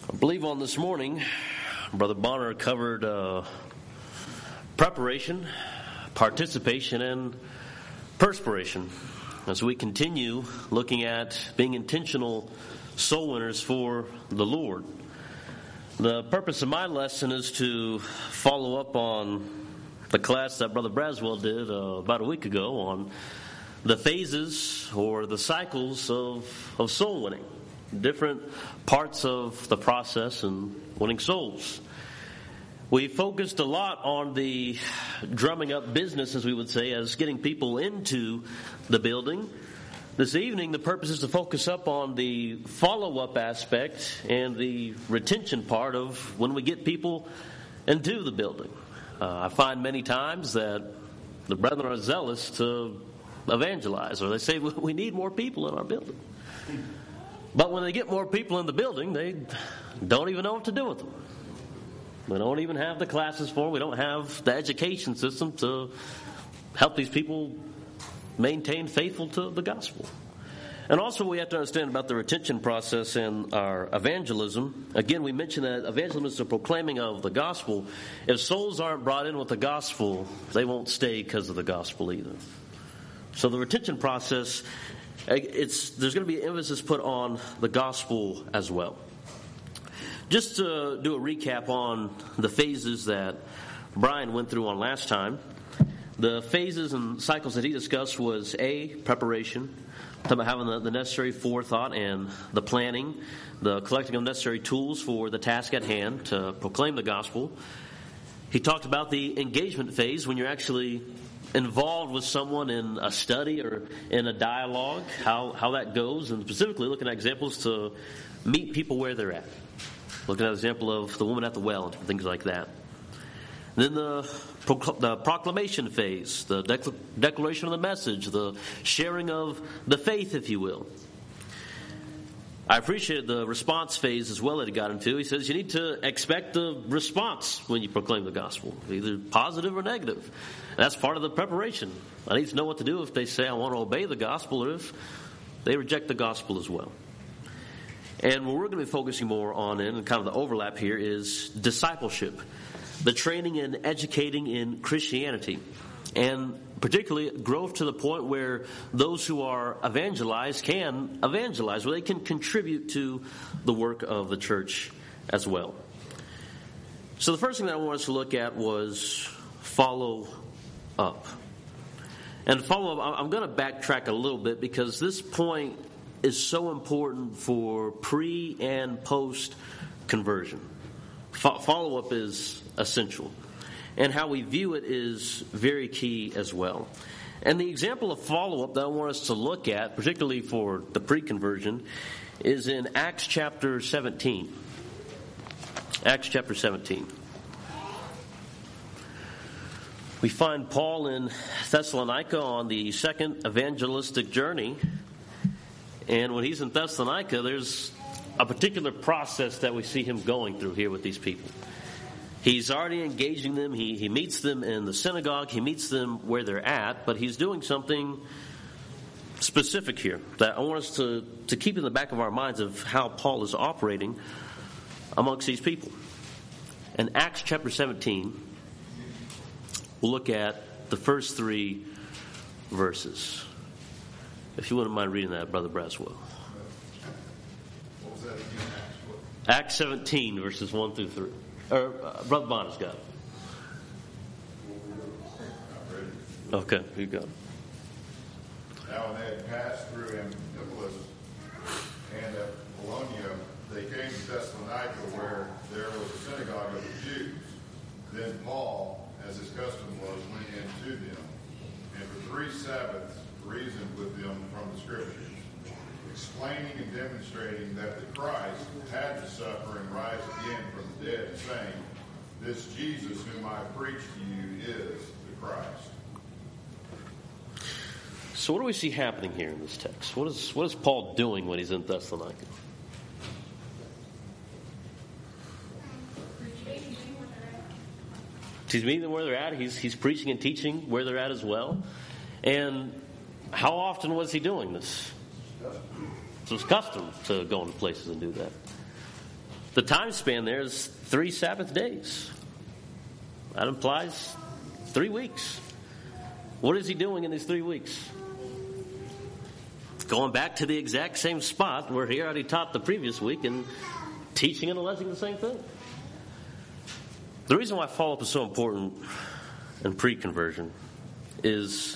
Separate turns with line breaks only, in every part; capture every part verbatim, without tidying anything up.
I believe on this morning, Brother Bonner covered uh, preparation, participation, and perspiration as we continue looking at being intentional soul winners for the Lord. The purpose of my lesson is to follow up on the class that Brother Braswell did uh, about a week ago on the phases or the cycles of, of soul winning, different parts of the process in winning souls. We focused a lot on the drumming up business, as we would say, as getting people into the building. This evening, the purpose is to focus up on the follow-up aspect and the retention part of when we get people into the building. Uh, I find many times that the brethren are zealous to evangelize, or they say we need more people in our building. But when they get more people in the building, they don't even know what to do with them. We don't even have the classes for them. We don't have the education system to help these people maintain faithful to the gospel. And also we have to understand about the retention process and our evangelism. Again, we mentioned that evangelism is the proclaiming of the gospel. If souls aren't brought in with the gospel, they won't stay because of the gospel either. So the retention process, it's there's going to be emphasis put on the gospel as well. Just to do a recap on the phases that Brian went through on last time. The phases and cycles that he discussed was A, preparation, talking about having the, the necessary forethought and the planning, the collecting of necessary tools for the task at hand to proclaim the gospel. He talked about the engagement phase when you're actually involved with someone in a study or in a dialogue, how, how that goes, and specifically looking at examples to meet people where they're at. Looking at an example of the woman at the well and things like that. Then the, the proclamation phase, the decla- declaration of the message, the sharing of the faith, if you will. I appreciated the response phase as well that he got into. He says you need to expect a response when you proclaim the gospel, either positive or negative. That's part of the preparation. I need to know what to do if they say I want to obey the gospel or if they reject the gospel as well. And what we're going to be focusing more on, and kind of the overlap here, is discipleship. The training and educating in Christianity, and particularly growth to the point where those who are evangelized can evangelize, where they can contribute to the work of the church as well. So the first thing that I wanted us to look at was follow up. And follow up, I'm going to backtrack a little bit because this point is so important for pre and post conversion. Follow up is essential. And how we view it is very key as well. And the example of follow-up that I want us to look at, particularly for the pre-conversion, is in Acts chapter seventeen. Acts chapter seventeen. We find Paul in Thessalonica on the second evangelistic journey. And when he's in Thessalonica, there's a particular process that we see him going through here with these people. He's already engaging them. He, he meets them in the synagogue. He meets them where they're at. But he's doing something specific here that I want us to, to keep in the back of our minds of how Paul is operating amongst these people. In Acts chapter seventeen, we'll look at the first three verses. If you wouldn't mind reading that, Brother Braswell.
What was that again?
Acts seventeen, verses one through three. Or, uh, Brother Bonner's got it. Okay, you got it.
Now when they had passed through Amphipolis and Apollonia, they came to Thessalonica, where there was a synagogue of the Jews. Then Paul, as his custom was, went in to them, and for three Sabbaths reasoned with them from the Scriptures, explaining and demonstrating that the Christ had to suffer and rise again from the dead, saying, "This Jesus whom I preach to you is the Christ."
So what do we see happening here in this text? What is what is Paul doing when he's in Thessalonica? He's meeting them where they're at. He's he's preaching and teaching where they're at as well. And how often was he doing this? It was custom to go into places and do that. The time span there is three Sabbath days. That implies three weeks. What is he doing in these three weeks? Going back to the exact same spot where he already taught the previous week and teaching and alleging the same thing. The reason why follow-up is so important in pre-conversion is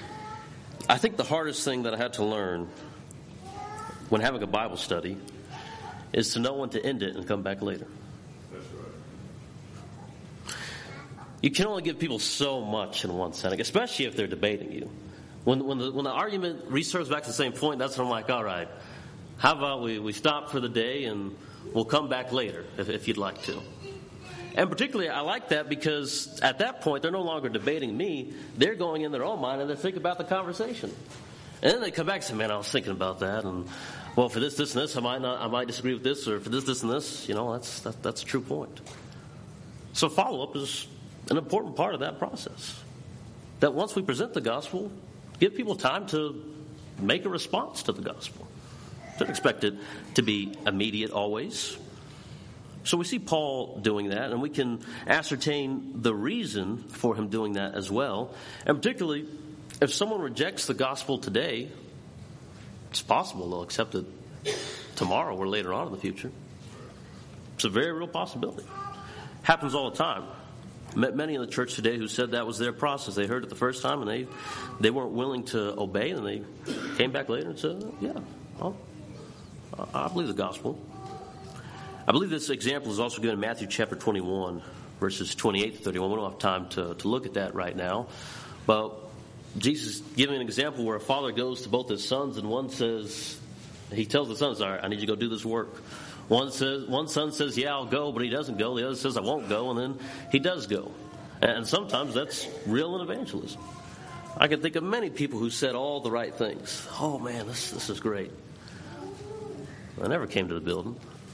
I think the hardest thing that I had to learn when having a Bible study is to know when to end it and come back later.
That's right.
You can only give people so much in one setting, especially if they're debating you. When when the when the argument resurfaces back to the same point, that's when I'm like, all right, how about we, we stop for the day and we'll come back later if, if you'd like to. And particularly, I like that because at that point, they're no longer debating me. They're going in their own mind and they're thinking about the conversation. And then they come back and say, man, I was thinking about that. And, well, for this, this, and this, I might not, I might disagree with this. Or for this, this, and this, you know, that's that, that's a true point. So follow-up is an important part of that process. That once we present the gospel, give people time to make a response to the gospel. Don't expect it to be immediate always. So we see Paul doing that, and we can ascertain the reason for him doing that as well. And particularly, if someone rejects the gospel today, it's possible they'll accept it tomorrow or later on in the future. It's a very real possibility. Happens all the time. Met many in the church today who said that was their process. They heard it the first time, and they, they weren't willing to obey, and they came back later and said, yeah, I'll, I believe the gospel. I believe this example is also given in Matthew chapter twenty-one, verses twenty-eight to thirty-one. We don't have time to, to look at that right now. But Jesus is giving an example where a father goes to both his sons, and one says, he tells the sons, all right, I need you to go do this work. One says, one son says, yeah, I'll go, but he doesn't go. The other says, I won't go, and then he does go. And sometimes that's real in evangelism. I can think of many people who said all the right things. Oh, man, this, this is great. I never came to the building.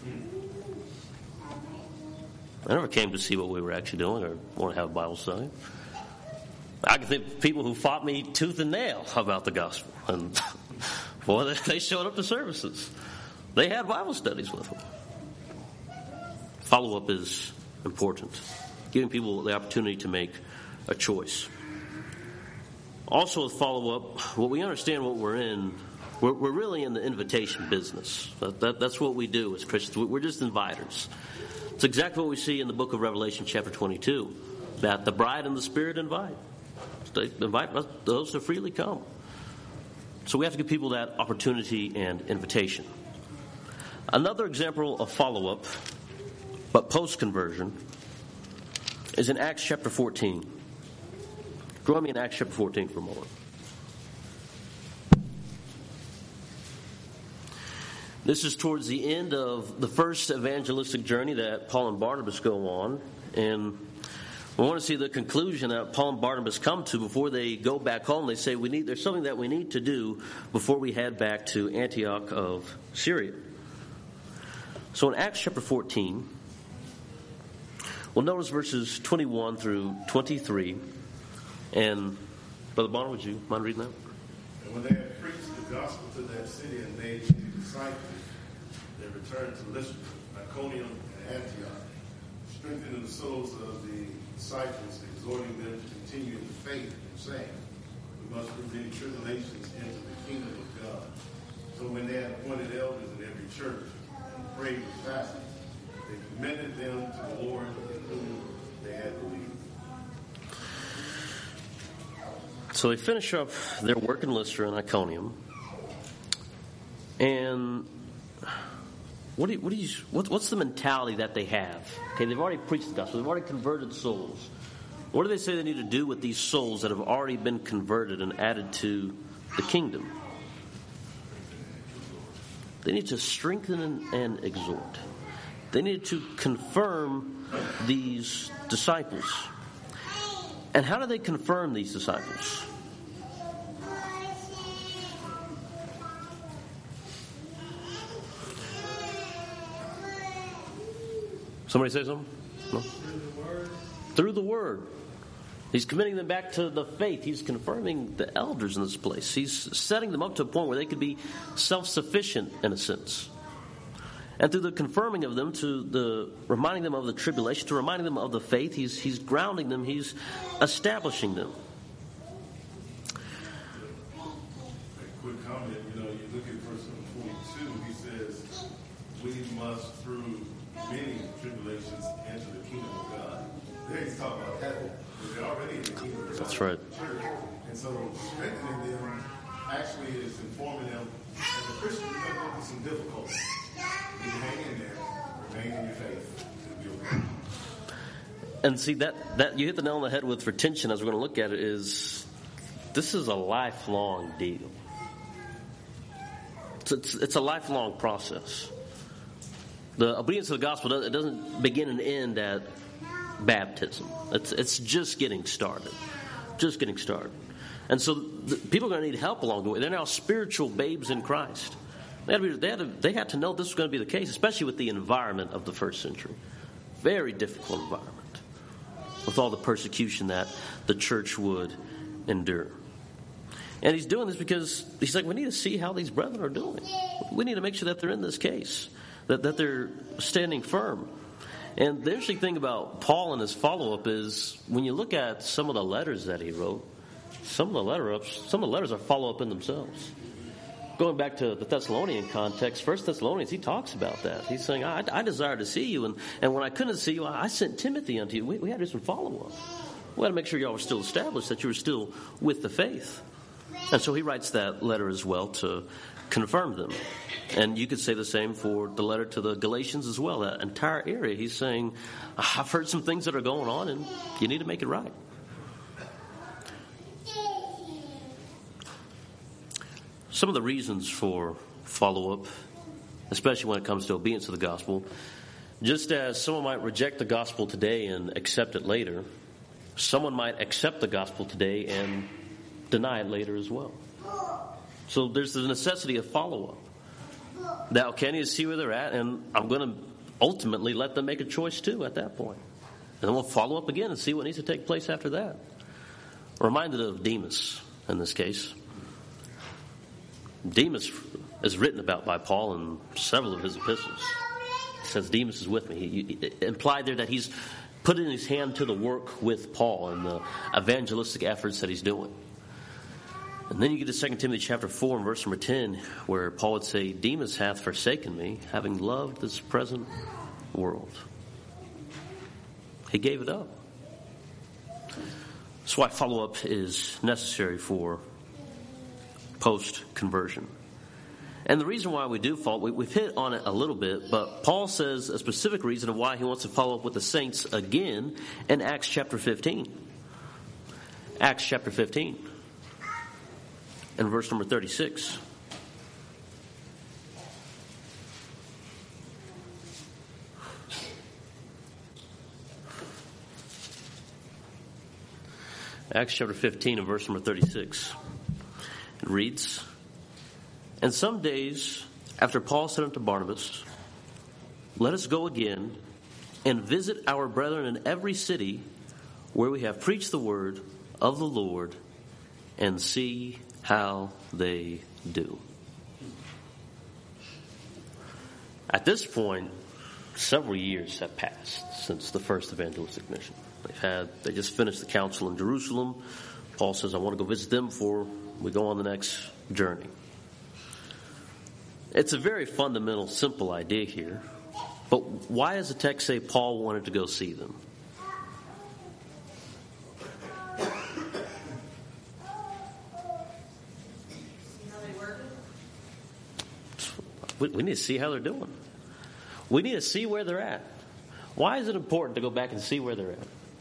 I never came to see what we were actually doing or want to have a Bible study. I can think of people who fought me tooth and nail about the gospel. And, boy, they showed up to services. They had Bible studies with them. Follow-up is important. Giving people the opportunity to make a choice. Also with follow-up, what we understand what we're in, we're, we're really in the invitation business. That, that, that's what we do as Christians. We're just inviters. It's exactly what we see in the book of Revelation chapter twenty-two, that the bride and the Spirit invite. They invite those to freely come. So we have to give people that opportunity and invitation. Another example of follow-up, but post-conversion, is in Acts chapter fourteen. Join me in Acts chapter fourteen for a moment. This is towards the end of the first evangelistic journey that Paul and Barnabas go on. And we want to see the conclusion that Paul and Barnabas come to before they go back home. They say, "We need. There's something that we need to do before we head back to Antioch of Syria." So in Acts chapter fourteen, we'll notice verses twenty-one through twenty-three. And Brother Bonner, would you mind reading that?
And when they had preached the gospel to that city and made many disciples, they returned to Lystra, Iconium, and Antioch, strengthening the souls of the disciples, exhorting them to continue in the faith, and saying, "We must through many tribulations into the kingdom of God." So when they had appointed elders in every church and prayed with fasting, they commended them to the Lord in whom they had believed.
So they finish up their work in Lystra and Iconium. And what do you, what do you, what, what's the mentality that they have? Okay, they've already preached the gospel. They've already converted souls. What do they say they need to do with these souls that have already been converted and added to the kingdom? They need to strengthen and, and exhort. They need to confirm these disciples. And how do they confirm these disciples? Somebody say something? No?
Through the word.
Through the word. He's committing them back to the faith. He's confirming the elders in this place. He's setting them up to a point where they could be self-sufficient in a sense. And through the confirming of them, to the reminding them of the tribulation, to reminding them of the faith, he's, he's grounding them, he's establishing them.
A quick comment, you know, you look at verse number twenty-two, he says, we must through many tribulations enter the kingdom of God. There he's talking about heaven. They're already in the kingdom of God.
That's right.
Church. And so strengthening them actually is informing them, as a Christian, you're going to go through some difficulties. You hang in there, remain in your faith, it'll be okay.
And see, that, that you hit the nail on the head with retention, as we're going to look at it, is this is a lifelong deal. It's, it's, it's a lifelong process. The obedience to the gospel, it doesn't begin and end at baptism. It's, it's just getting started. Just getting started. And so the, people are going to need help along the way. They're now spiritual babes in Christ. They had, to be, they, had to, they had to know this was going to be the case, especially with the environment of the first century. Very difficult environment with all the persecution that the church would endure. And he's doing this because he's like, we need to see how these brethren are doing. We need to make sure that they're in this case, that, that they're standing firm. And the interesting thing about Paul and his follow-up is when you look at some of the letters that he wrote, some of the letter ups, some of the letters are follow-up in themselves. Going back to the Thessalonian context, First Thessalonians, he talks about that. He's saying, I, I desire to see you, and, and when I couldn't see you, I sent Timothy unto you. We, we had to do some follow-up. We had to make sure y'all were still established, that you were still with the faith. And so he writes that letter as well to confirm them. And you could say the same for the letter to the Galatians as well. That entire area, he's saying, I've heard some things that are going on, and you need to make it right. Some of the reasons for follow-up, especially when it comes to obedience to the gospel, just as someone might reject the gospel today and accept it later, someone might accept the gospel today and deny it later as well. So there's the necessity of follow-up. Now, can you see where they're at? And I'm going to ultimately let them make a choice too at that point. And then we'll follow up again and see what needs to take place after that. I'm reminded of Demas in this case. Demas is written about by Paul in several of his epistles. He says Demas is with me. He, he implied there that he's putting his hand to the work with Paul and the evangelistic efforts that he's doing. And then you get to Second Timothy chapter four and verse number ten, where Paul would say, Demas hath forsaken me, having loved this present world. He gave it up. That's why follow-up is necessary for post-conversion. And the reason why we do follow, we, we've hit on it a little bit, but Paul says a specific reason of why he wants to follow up with the saints again in Acts chapter fifteen. Acts chapter fifteen. And verse number thirty-six. Acts chapter fifteen and verse number thirty-six. It reads, And some days after Paul said unto Barnabas, Let us go again and visit our brethren in every city where we have preached the word of the Lord, and see how they do. At this point, several years have passed since the first evangelistic mission. They've had, they just finished the council in Jerusalem. Paul says, I want to go visit them before we go on the next journey. It's a very fundamental, simple idea here. But why does the text say Paul wanted to go see them? We, we need to see how they're doing. We need to see where they're at. Why is it important to go back and see where they're at?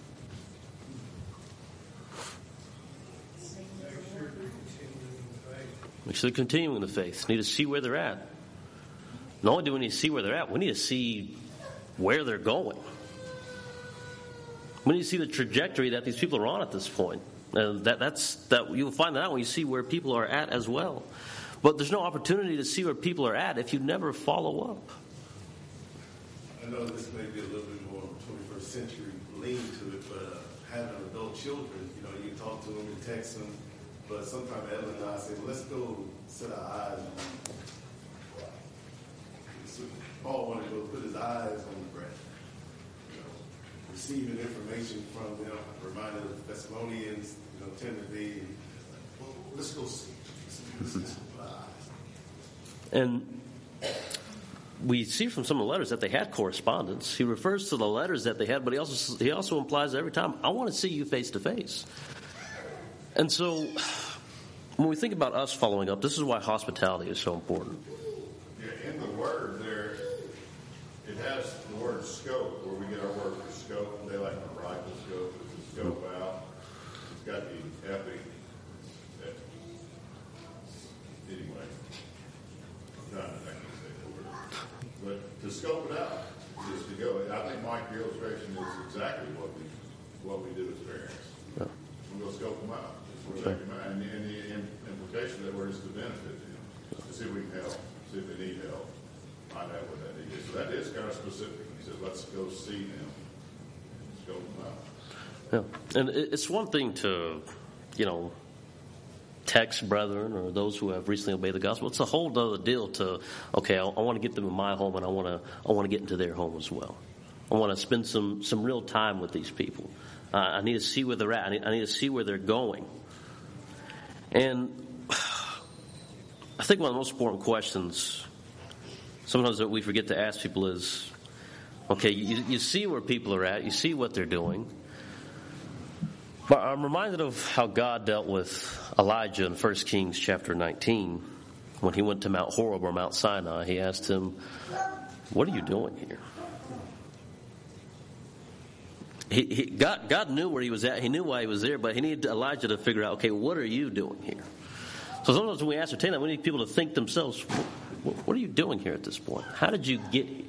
Make sure they're continuing the faith. We need to see where they're at. Not only do we need to see where they're at, we need to see where they're going. We need to see the trajectory that these people are on at this point. And that, that's that you'll find that out when you see where people are at as well. But there's no opportunity to see where people are at if you never follow up.
I know this may be a little bit more twenty-first century lean to it, but uh, having adult children, you know, you talk to them, you text them, but sometimes Ellen and I say, well, let's go set our eyes on Paul wanted to go put his eyes on the brethren. You know, receiving information from them, reminded the Thessalonians, you know, tend to be, well, let's go see. Let's, let's put our eyes.
And we see from some of the letters that they had correspondence. He refers to the letters that they had, but he also he also implies every time, I want to see you face to face. And so when we think about us following up, this is why hospitality is so important.
Yeah, in the word there, it has the word scope, where we get our word for scope. They like a rifle scope. It's a scope out. It's got the epi. Anyway, I'm not going to say the word. But to scope it out is to go. I think, Mike, the illustration is exactly what we what we do as parents.
Yeah.
We go scope them out. Sure. And the, and the implication of that word is to benefit them, to see if we can help, see if they need help, find out what that need is. So that is kind of specific. He says, let's go see them and scope them out.
Yeah. And it's one thing to, you know, text brethren or those who have recently obeyed the gospel. It's a whole other deal to, okay, I, I want to get them in my home, and I want to I want to get into their home as well. I want to spend some, some real time with these people. Uh, I need to see where they're at. I need, I need to see where they're going. And I think one of the most important questions sometimes that we forget to ask people is, okay, you, you see where people are at, you see what they're doing. But I'm reminded of how God dealt with Elijah in First Kings chapter nineteen. When he went to Mount Horeb or Mount Sinai, he asked him, what are you doing here? He, he, God, God knew where he was at. He knew why he was there, but he needed Elijah to figure out, okay, what are you doing here? So sometimes when we ascertain that, we need people to think themselves, what, what are you doing here at this point? How did you get here?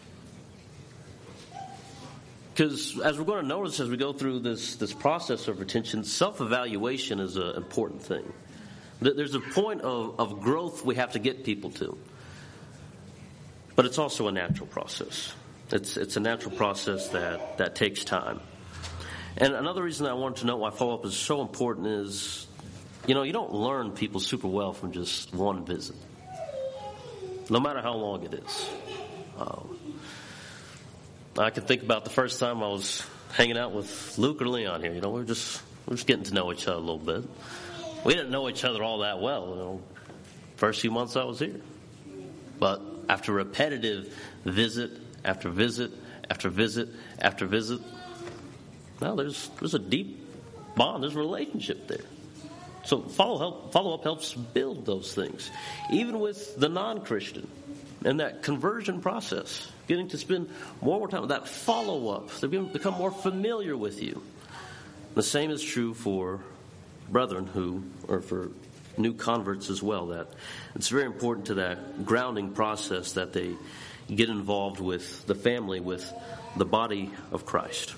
Because as we're going to notice as we go through this, this process of retention, self-evaluation is an important thing. There's a point of, of growth we have to get people to. But it's also a natural process. It's it's a natural process that, that takes time. And another reason I wanted to note why follow-up is so important is, you know, you don't learn people super well from just one visit, no matter how long it is. Um, I can think about the first time I was hanging out with Luke or Leon here. You know, we we're just we we're just getting to know each other a little bit. We didn't know each other all that well, you know, first few months I was here. But after repetitive visit after visit after visit after visit, now there's there's a deep bond, there's a relationship there. So follow help follow up helps build those things, even with the non-Christian, and that conversion process, getting to spend more and more time with that follow up. They're going to become more familiar with you. The same is true for brethren who, or for new converts as well. That it's very important to that grounding process that they get involved with the family, with the body of Christ.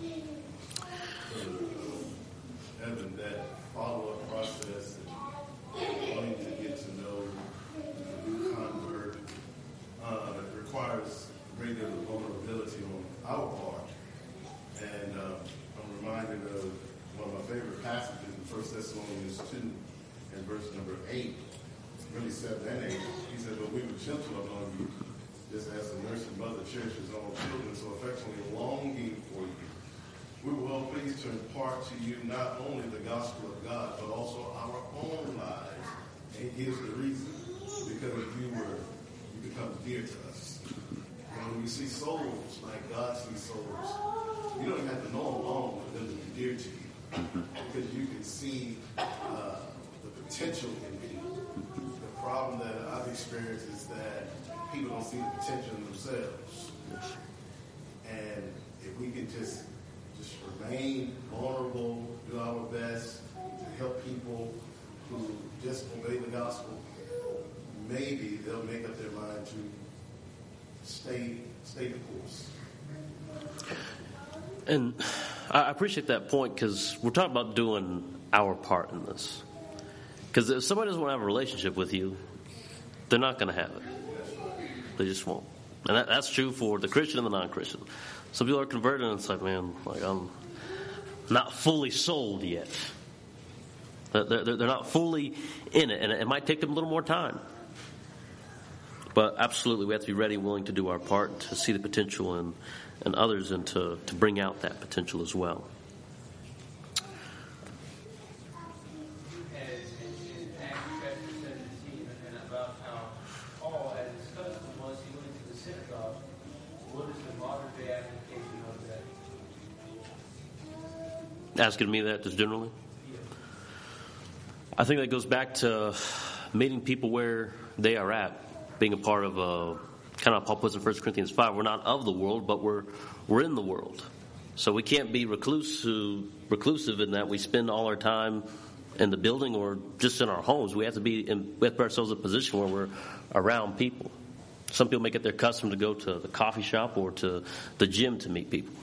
Evan, that follow-up process and wanting to get to know the new convert uh, requires a great deal of vulnerability on our part. And uh, I'm reminded of one of my favorite passages in First Thessalonians two and verse number eight, really seven and eight. He said, but we were gentle among you, just as the nursing mother cherishes her own children, so affectionately longing for you. We were well pleased to impart to you not only the gospel of God, but also our own lives. And here's the reason. Because you were, you become dear to us. And when we see souls like God sees souls, you don't even have to know them long for them to be dear to you. Because you can see uh, the potential in people. The problem that I've experienced is that people don't see the potential in themselves. And if we can just just remain vulnerable, do our best to help people who just obey the gospel, maybe they'll make up their mind to stay stay the course.
And I appreciate that point, because we're talking about doing our part in this. Because if somebody doesn't want to have a relationship with you, they're not going to have it. They just won't. And that, that's true for the Christian and the non-Christian. Some people are converted and it's like, man, like I'm not fully sold yet. They're, they're, they're not fully in it, and it might take them a little more time. But absolutely, we have to be ready and willing to do our part to see the potential in, in others and to, to bring out that potential as well. Asking me that just generally? I think that goes back to meeting people where they are at, being a part of a, kind of Paul puts in First Corinthians five, we're not of the world, but we're we're in the world. So we can't be reclusive, reclusive in that we spend all our time in the building or just in our homes. We have to be in, we have to put ourselves in a position where we're around people. Some people make it their custom to go to the coffee shop or to the gym to meet people.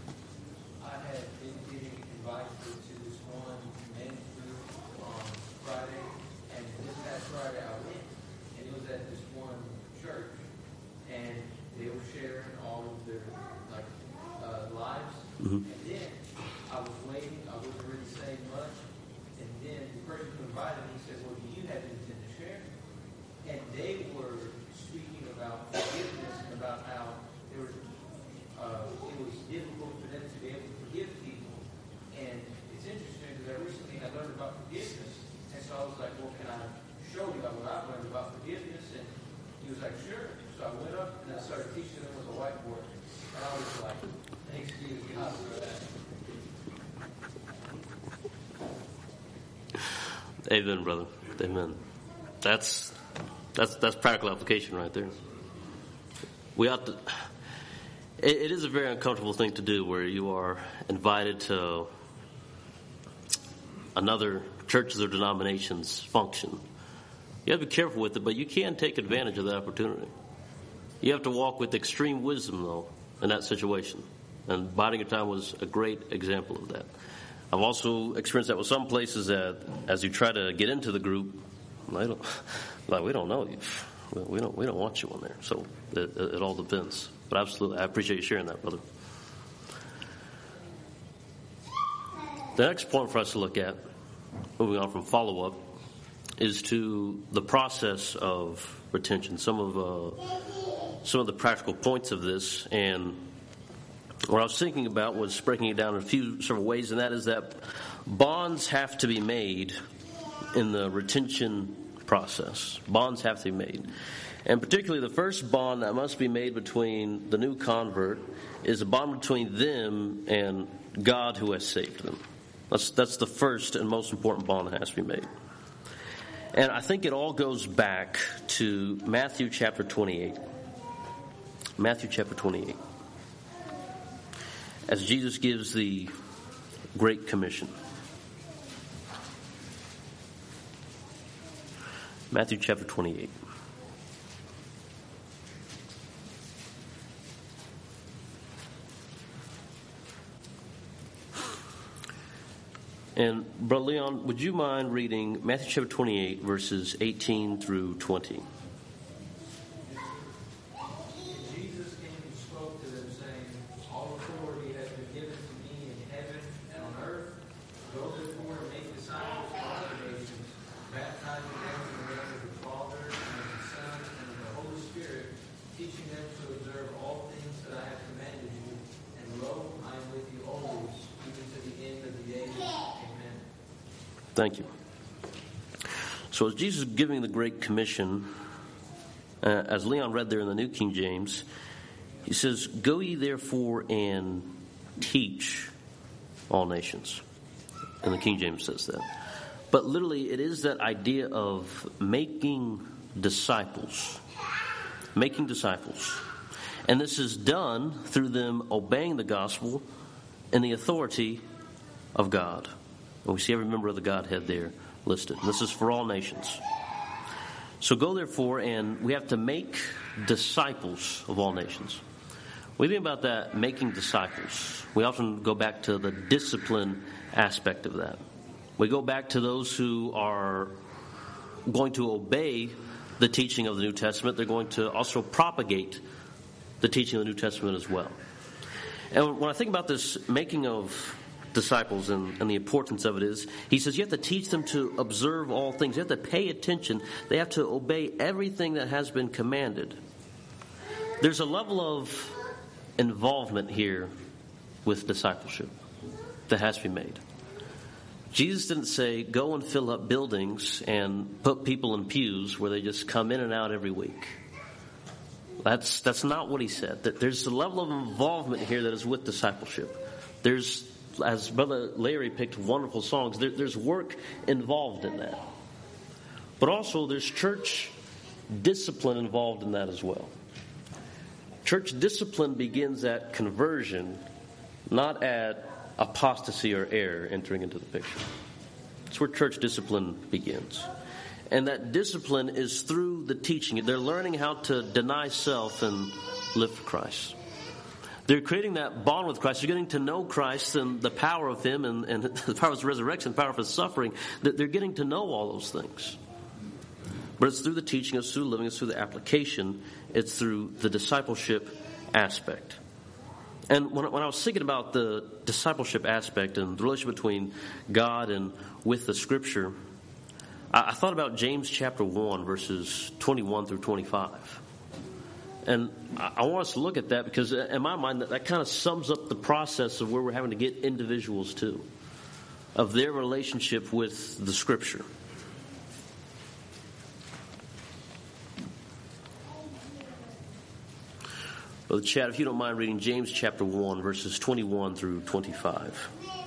Mm-hmm. And then I was waiting, I wasn't really saying much, and then the person who invited me said, well, do you have anything to share? And they were speaking about forgiveness and about how there was, uh, it was difficult for them to be able to forgive people. And it's interesting because I recently I learned about forgiveness, and so I was like, well, can I show you what I've learned about forgiveness? And he was like, sure. So I went up and I started teaching them with a whiteboard. And I was like, thanks be to God for that.
Amen, brother. Amen. That's that's that's practical application right there. We ought to. It, it is a very uncomfortable thing to do, where you are invited to another church's or denomination's function. You have to be careful with it, but you can take advantage of that opportunity. You have to walk with extreme wisdom, though, in that situation. And biding your time was a great example of that. I've also experienced that with some places that, as you try to get into the group, they don't, like, we don't know you. We don't, we don't want you in there. So it, it, it all depends. But absolutely, I appreciate you sharing that, brother. The next point for us to look at, moving on from follow-up, is to the process of retention. Some of uh, some of the practical points of this, and what I was thinking about was breaking it down in a few sort of ways, and that is that bonds have to be made in the retention process. Bonds have to be made. And particularly the first bond that must be made between the new convert is a bond between them and God who has saved them. That's, that's the first and most important bond that has to be made. And I think it all goes back to Matthew chapter twenty-eight. Matthew chapter twenty-eight. As Jesus gives the Great Commission. Matthew chapter twenty-eight. And Brother Leon, would you mind reading Matthew chapter twenty-eight, verses eighteen through twenty?
Jesus came and spoke to them, saying, all authority has been given to me in heaven and on earth. Go therefore and make disciples of all the nations, baptizing them in the name of the Father and of the Son and of the Holy Spirit, teaching them to observe all things that I have commanded you. And lo, I am with you always, even to the end of the age. Amen.
Thank you. So as Jesus is giving the Great Commission, uh, as Leon read there in the New King James, he says, go ye therefore and teach all nations. And the King James says that. But literally it is that idea of making disciples. Making disciples. And this is done through them obeying the gospel and the authority of God. And we see every member of the Godhead there listed. This is for all nations. So go therefore, and we have to make disciples of all nations. What do you think about that, making disciples? We often go back to the discipline aspect of that. We go back to those who are going to obey the teaching of the New Testament. They're going to also propagate the teaching of the New Testament as well. And when I think about this making of disciples and, and the importance of it is, he says you have to teach them to observe all things. You have to pay attention. They have to obey everything that has been commanded. There's a level of involvement here with discipleship that has to be made. Jesus didn't say, go and fill up buildings and put people in pews where they just come in and out every week. That's that's not what he said. There's a level of involvement here that is with discipleship. There's, as Brother Larry picked wonderful songs, there, there's work involved in that. But also there's church discipline involved in that as well. Church discipline begins at conversion, not at apostasy or error entering into the picture. That's where church discipline begins. And that discipline is through the teaching. They're learning how to deny self and live for Christ. They're creating that bond with Christ. They're getting to know Christ and the power of Him and, and the power of His resurrection, the power of His suffering. They're getting to know all those things. But it's through the teaching, it's through living, it's through the application, it's through the discipleship aspect. And when, when I was thinking about the discipleship aspect and the relationship between God and with the Scripture, I, I thought about James chapter one, verses twenty-one through twenty-five. And I, I want us to look at that because in my mind, that, that kind of sums up the process of where we're having to get individuals to, of their relationship with the Scripture. Brother Chad, if you don't mind reading James chapter one, verses twenty-one through twenty-five.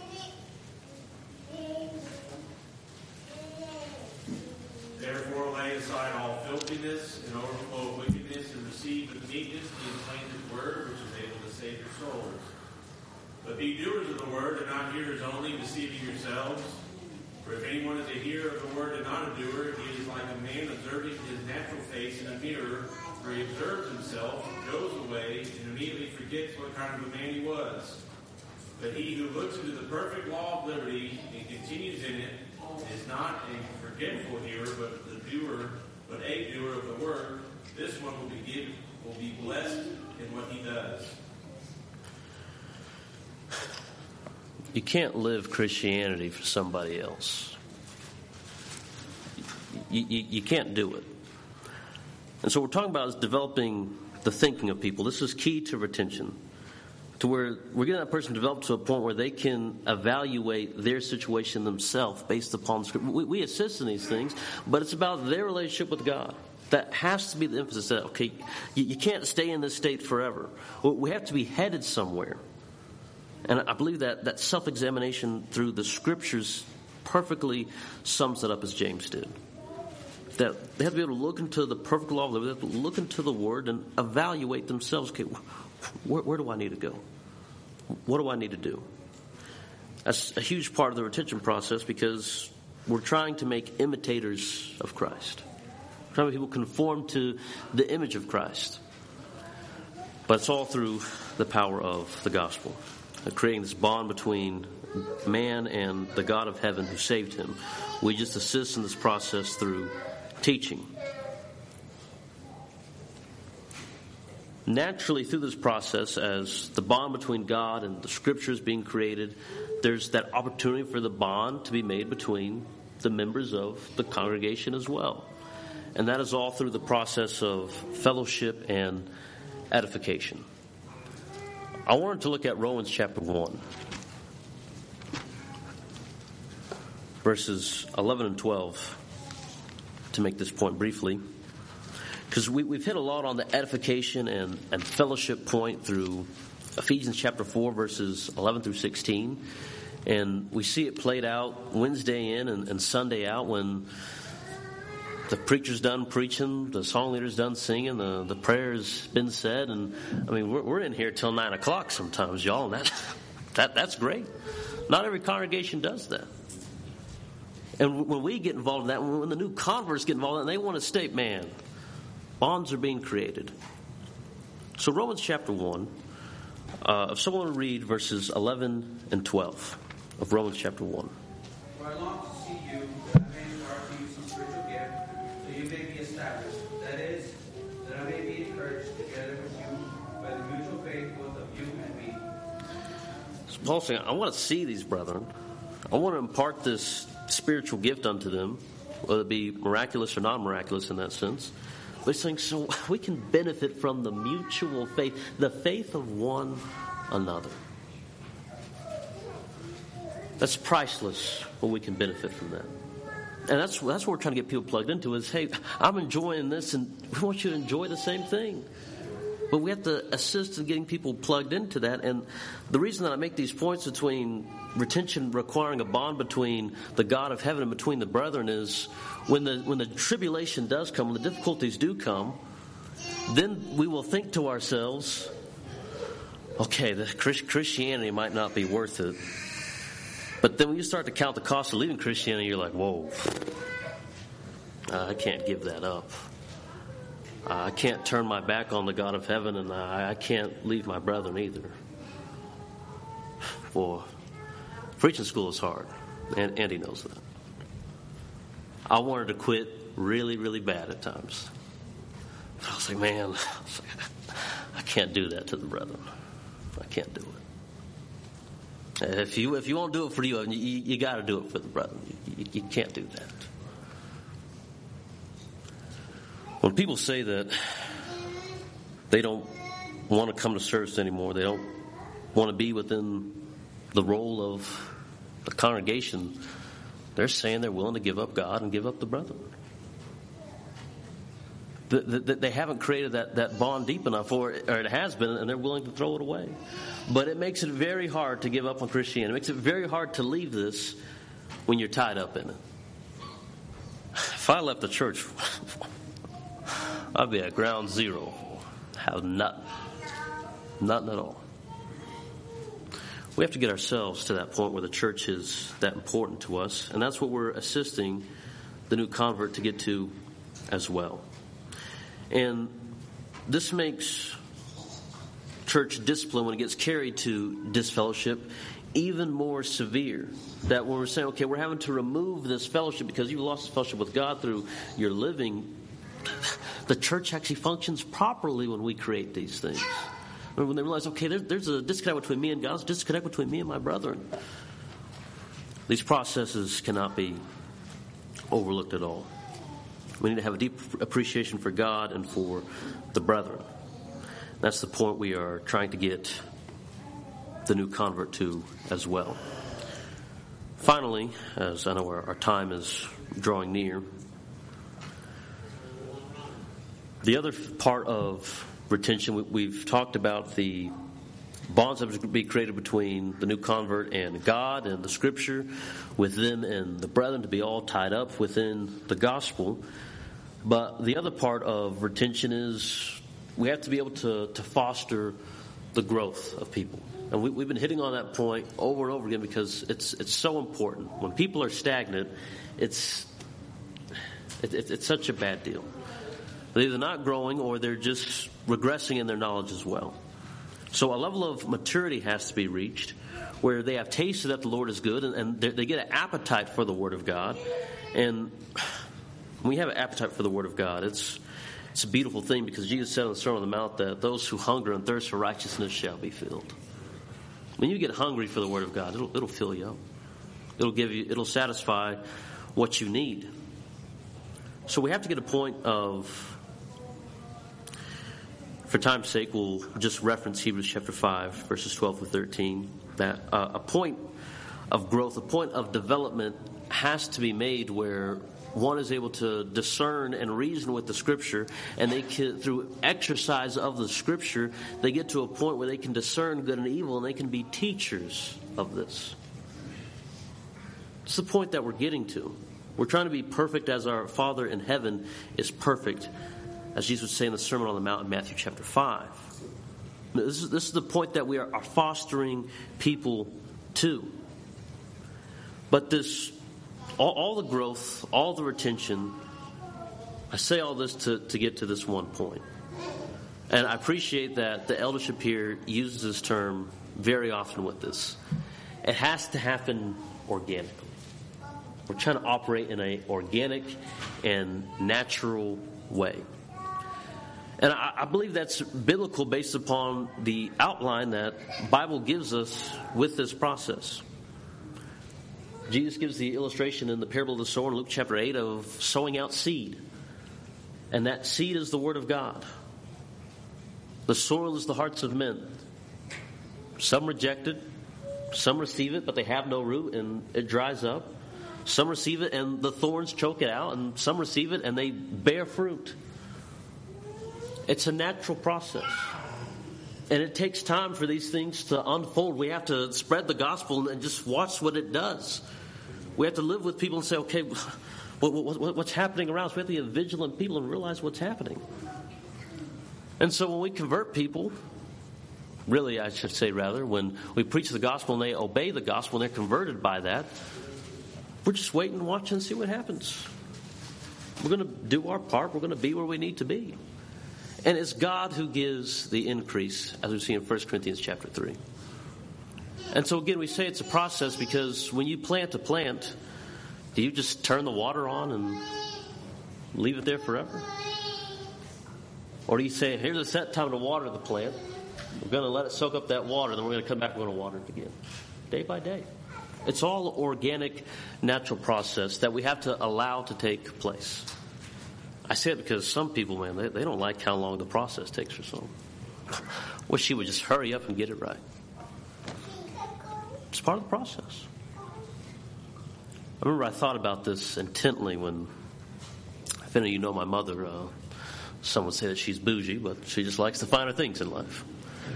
Therefore lay aside all filthiness and overflow of wickedness, and receive with meekness the implanted word, which is able to save your souls. But be doers of the word, and not hearers only, deceiving yourselves. For if anyone is a hearer of the word and not a doer, he is like a man observing his natural face in a mirror, where he observes himself, goes away, and immediately forgets what kind of a man he was. But he who looks into the perfect law of liberty and continues in it is not a forgetful hearer, but the doer, but a doer of the word. This one will be given, will be blessed in what he does.
You can't live Christianity for somebody else. You, you, you can't do it. And so what we're talking about is developing the thinking of people. This is key to retention. To where we're getting that person developed to a point where they can evaluate their situation themselves based upon the Scripture. We, we assist in these things, but it's about their relationship with God. That has to be the emphasis. That, okay, you, you can't stay in this state forever. We have to be headed somewhere. And I believe that that self-examination through the Scriptures perfectly sums it up as James did. That they have to be able to look into the perfect law of liberty, they have to look into the Word and evaluate themselves. Okay, where, where do I need to go? What do I need to do? That's a huge part of the retention process because we're trying to make imitators of Christ. We're trying to make people conform to the image of Christ. But it's all through the power of the gospel, creating this bond between man and the God of heaven who saved him. We just assist in this process through teaching. Naturally, through this process, as the bond between God and the Scriptures being created, there's that opportunity for the bond to be made between the members of the congregation as well. And that is all through the process of fellowship and edification. I wanted to look at Romans chapter one, verses eleven and twelve, to make this point briefly. Because we, we've hit a lot on the edification and, and fellowship point through Ephesians chapter four, verses eleven through sixteen. And we see it played out Wednesday in and, and Sunday out when the preacher's done preaching, the song leader's done singing, the, the prayer's been said. And, I mean, we're, we're in here till nine o'clock sometimes, y'all, and that, that that's great. Not every congregation does that. And when we get involved in that, when the new converts get involved in that, they want to state, man, bonds are being created. So Romans chapter one, uh, if someone would read verses eleven and twelve of Romans chapter one.
For I long to see you, that I may impart to you some spiritual gift, so you may be established. That is, that I may be encouraged together with you by the mutual faith both of you and me.
Paul's saying, I want to see these brethren. I want to impart this spiritual gift unto them, whether it be miraculous or non-miraculous in that sense. But he's saying, so we can benefit from the mutual faith, the faith of one another. That's priceless when we can benefit from that. And that's that's what we're trying to get people plugged into is, hey, I'm enjoying this and we want you to enjoy the same thing. But we have to assist in getting people plugged into that. And the reason that I make these points between retention requiring a bond between the God of heaven and between the brethren is when the when the tribulation does come, when the difficulties do come, then we will think to ourselves, okay, the Christianity might not be worth it. But then when you start to count the cost of leaving Christianity, you're like, whoa, uh, I can't give that up. Uh, I can't turn my back on the God of heaven, and I, I can't leave my brethren either. Boy, preaching school is hard, and Andy knows that. I wanted to quit really, really bad at times. But I was like, man, I, was like, I can't do that to the brethren. I can't do it. If you if you won't do it for you, you, you got to do it for the brethren. You, you, you can't do that. When people say that they don't want to come to service anymore, they don't want to be within the role of the congregation, they're saying they're willing to give up God and give up the brethren. They haven't created that, that bond deep enough, or, or it has been, and they're willing to throw it away. But it makes it very hard to give up on Christianity. It makes it very hard to leave this when you're tied up in it. If I left the church, I'd be at ground zero. Have nothing. Nothing at all. We have to get ourselves to that point where the church is that important to us. And that's what we're assisting the new convert to get to as well. And this makes church discipline, when it gets carried to disfellowship, even more severe. That when we're saying, okay, we're having to remove this fellowship because you've lost fellowship with God through your living, the church actually functions properly when we create these things. When they realize, okay, there's, there's a disconnect between me and God, there's a disconnect between me and my brethren. These processes cannot be overlooked at all. We need to have a deep appreciation for God and for the brethren. That's the point we are trying to get the new convert to as well. Finally, as I know our, our time is drawing near, the other part of retention, we, we've talked about the bonds that would be created between the new convert and God and the Scripture, with them and the brethren to be all tied up within the gospel. But the other part of retention is we have to be able to, to foster the growth of people. And we, we've been hitting on that point over and over again because it's it's so important. When people are stagnant, it's it, it, it's such a bad deal. They're either not growing or they're just regressing in their knowledge as well. So a level of maturity has to be reached where they have tasted that the Lord is good, and, and they get an appetite for the Word of God. And when we have an appetite for the Word of God, it's it's a beautiful thing, because Jesus said on the Sermon on the Mount that those who hunger and thirst for righteousness shall be filled. When you get hungry for the Word of God, it'll it'll fill you up. It'll give you it'll satisfy what you need. So we have to get a point of, for time's sake, we'll just reference Hebrews chapter five, verses twelve through thirteen. That uh, a point of growth, a point of development has to be made where one is able to discern and reason with the Scripture, and they can, through exercise of the Scripture, they get to a point where they can discern good and evil, and they can be teachers of this. It's the point that we're getting to. We're trying to be perfect as our Father in heaven is perfect, as Jesus would say in the Sermon on the Mount in Matthew chapter five. This is, this is the point that we are, are fostering people to. But this, all, all the growth, all the retention, I say all this to, to get to this one point. And I appreciate that the eldership here uses this term very often with this. It has to happen organically. We're trying to operate in an organic and natural way. And I, I believe that's biblical based upon the outline that the Bible gives us with this process. Jesus gives the illustration in the parable of the sower in Luke chapter eight of sowing out seed. And that seed is the Word of God. The soil is the hearts of men. Some reject it. Some receive it, but they have no root and it dries up. Some receive it and the thorns choke it out. And some receive it and they bear fruit. It's a natural process. And it takes time for these things to unfold. We have to spread the gospel and just watch what it does. We have to live with people and say, okay, what, what, what's happening around us? We have to be vigilant people and realize what's happening. And so when we convert people, really I should say rather, when we preach the gospel and they obey the gospel and they're converted by that, we're just waiting and watching and see what happens. We're going to do our part. We're going to be where we need to be. And it's God who gives the increase, as we see in First Corinthians chapter three. And so again, we say it's a process because when you plant a plant, do you just turn the water on and leave it there forever? Or do you say, here's a set time to water the plant. We're going to let it soak up that water, then we're going to come back and we're going to water it again. Day by day. It's all organic, natural process that we have to allow to take place. I say it because some people, man, they, they don't like how long the process takes for some. Wish she would just hurry up and get it right. It's part of the process. I remember I thought about this intently when, if any of you know my mother, uh, some would say that she's bougie, but she just likes the finer things in life.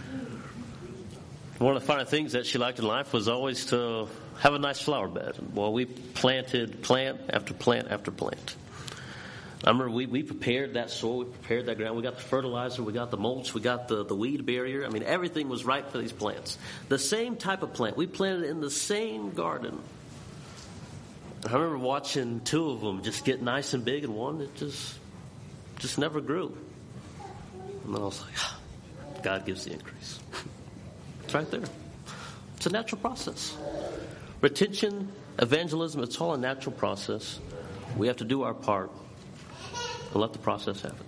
One of the finer things that she liked in life was always to have a nice flower bed. Well, we planted plant after plant after plant. I remember we, we prepared that soil, we prepared that ground, we got the fertilizer, we got the mulch, we got the, the weed barrier. I mean, everything was right for these plants. The same type of plant. We planted it in the same garden. I remember watching two of them just get nice and big, and one that just just never grew. And then I was like, ah, God gives the increase. It's right there. It's a natural process. Retention, evangelism, it's all a natural process. We have to do our part and let the process happen.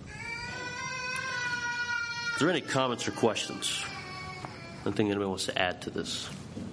Is there any comments or questions? Anything anybody wants to add to this?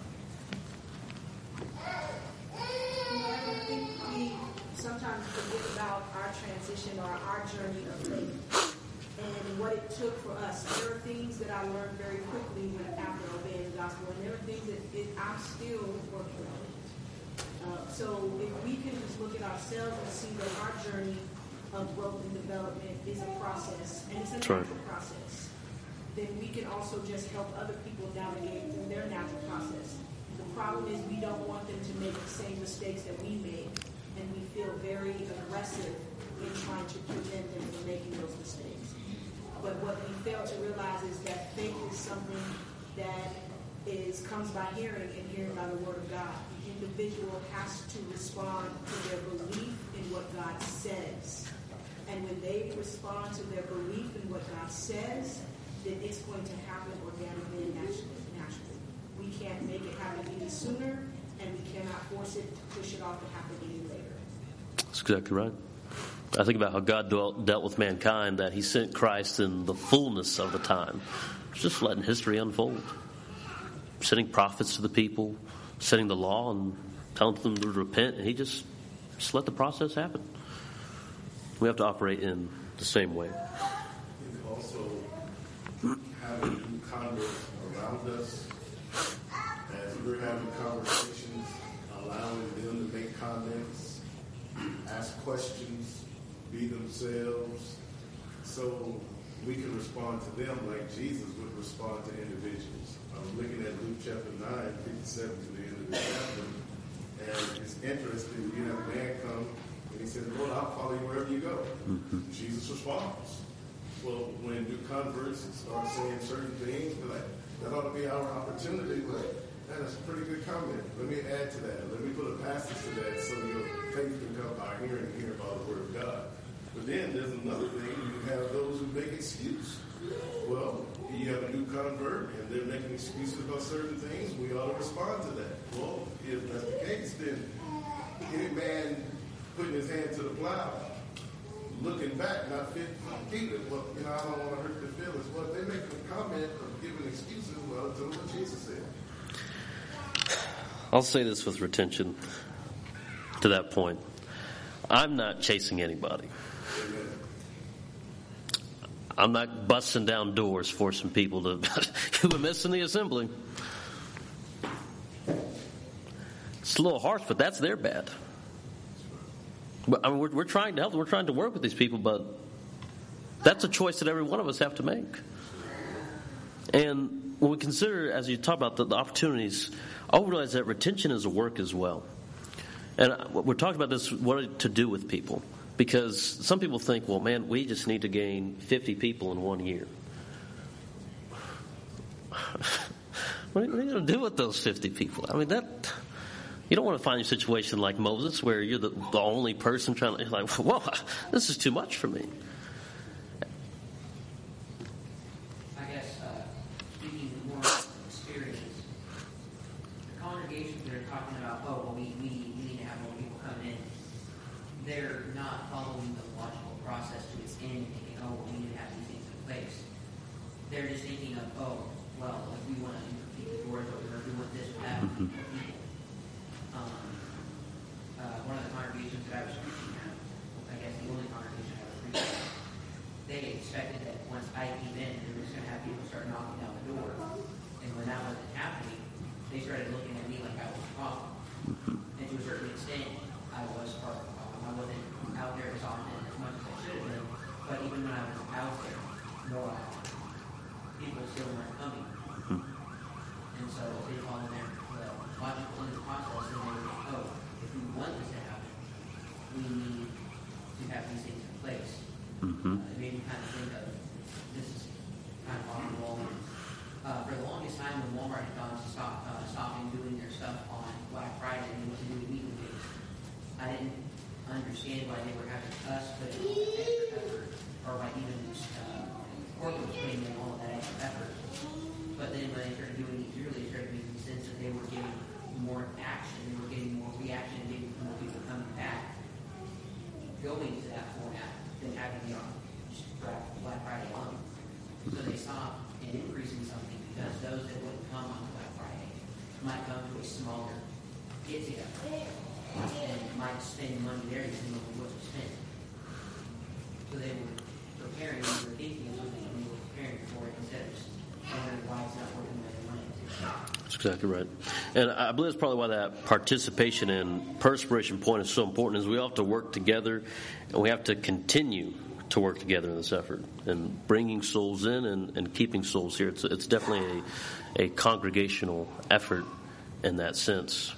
Sometimes forget about our transition or our journey of faith and what it took for us. There are things that I learned very quickly when after obeying the gospel, and there are things that it, I'm still working on. Uh, so if we can just look at ourselves and see that our journey of growth and development is a process, and it's a natural right. process, then we can also just help other people navigate through their natural process. The problem is we don't want them to make the same mistakes that we made. And we feel very aggressive in trying to prevent them from making those mistakes. But what we fail to realize is that faith is something that is comes by hearing and hearing by the Word of God. The individual has to respond to their belief in what God says. And when they respond to their belief in what God says, then it's going to happen organically and naturally. naturally. We can't make it happen any sooner, and we cannot force it to push it off to happen any later.
That's exactly right. I think about how God dealt, dealt with mankind, that he sent Christ in the fullness of the time. Just letting history unfold. Sending prophets to the people, setting the law and telling them to repent, and he just, just let the process happen. We have to operate in the same way.
Also, having new converts around us, as we're having conversations, allowing them to make comments, ask questions, be themselves, so we can respond to them like Jesus would respond to individuals. I was looking at Luke chapter nine, fifty-seven to the end of the chapter, and it's interesting. You have a man come and he says, Lord, I'll follow you wherever you go. Mm-hmm. Jesus responds. Well, when new converts start saying certain things, we're like, that ought to be our opportunity. But man, that's a pretty good comment. Let me add to that. Let me put a passage to that so your faith can come by hearing and hearing about the Word of God. But then there's another thing. You have those who make excuse. Well, you have a new convert and they're making excuses about certain things. We ought to respond to that. Well, if that's the case, then any man putting his hand to the plow, looking back, not fit Peter. Well, you know, I don't want to hurt their feelings. Well, they make a comment of giving excuses. Well, tell them what Jesus said.
I'll say this with retention to that point. I'm not chasing anybody.
Amen.
I'm not busting down doors, forcing people to who are missing the assembly. It's a little harsh, but that's their bad. But, I mean, we're, we're trying to help. We're trying to work with these people, but that's a choice that every one of us have to make. And when we consider, as you talk about the, the opportunities, I realize that retention is a work as well. And we're talking about this, what to do with people. Because some people think, well, man, we just need to gain fifty people in one year. What are you going to do with those fifty people? I mean, that you don't want to find a situation like Moses where you're the, the only person trying to, you're like, whoa, this is too much for me.
I guess, uh, speaking more of experience, the congregations that are talking about, oh, well, we, we, we need to have more people come in, they're not following the logical process to its end and thinking, oh, well, we need to have these things in place. They're just thinking of, oh, well, like we want to keep the doors open, or we want this or that. Mm-hmm. Um, uh, one of the congregations that I was preaching at, I guess the only congregation I was preaching at, they expected that once I came in, they were just going to have people start knocking down the door. And when that wasn't happening, they started looking at me like I was a problem. And to a certain extent, I was part of the problem. I wasn't out there as often as much as I should have been, but even when I was out there more often, people still weren't coming. And so they followed their the logical end of the process, and they were like, oh, if we want this to happen, we need to have these things in place. Mm-hmm. Uh, it made me kind of think of this is kind of off the wall. Uh, for the longest time, when Walmart had gone to stop uh, stopping doing their stuff on Black Friday and they wasn't doing weekly days, I didn't understand why they were having us put in all that extra effort, or why even uh, corporate was putting in all of that extra effort. But then when they started doing these yearly, it started making sense that they were getting more action, they were getting more reaction, and getting more people coming back, going to that format than having it on Black Friday alone. So they stopped and increasing something because those that wouldn't come on Black Friday might come to a smaller get together and might spend money there even though it wasn't spent. So they were preparing, they were thinking of something, and they were preparing for it instead of just wondering why it's not working the way they wanted it to.
That's exactly right. And I believe that's probably why that participation and perspiration point is so important, is we all have to work together, and we have to continue to work together in this effort and bringing souls in and, and keeping souls here. It's, it's definitely a, a congregational effort in that sense.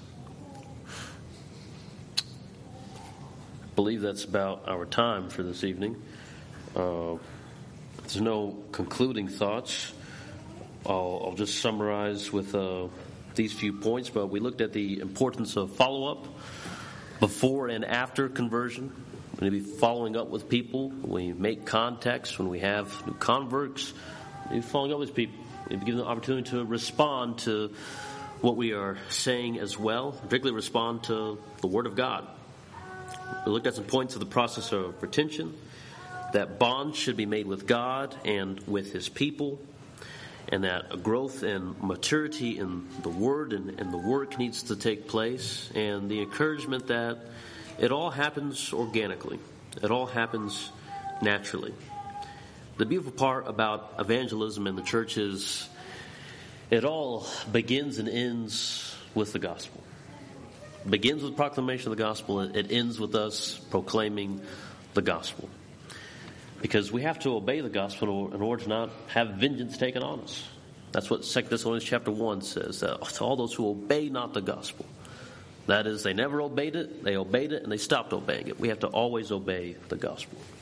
I believe that's about our time for this evening. Uh, there's no concluding thoughts. I'll, I'll just summarize with uh, these few points, but we looked at the importance of follow-up before and after conversion. We need to be following up with people. We make contacts when we have new converts. We need to be following up with people. We need to give them the opportunity to respond to what we are saying as well, particularly respond to the Word of God. We looked at some points of the process of retention, that bonds should be made with God and with His people, and that a growth and maturity in the Word and, and the work needs to take place, and the encouragement that it all happens organically. It all happens naturally. The beautiful part about evangelism in the church is it all begins and ends with the gospel. It begins with proclamation of the gospel. It ends with us proclaiming the gospel. Because we have to obey the gospel in order to not have vengeance taken on us. That's what Second Thessalonians chapter one says, that to all those who obey not the gospel. That is, they never obeyed it, they obeyed it, and they stopped obeying it. We have to always obey the gospel.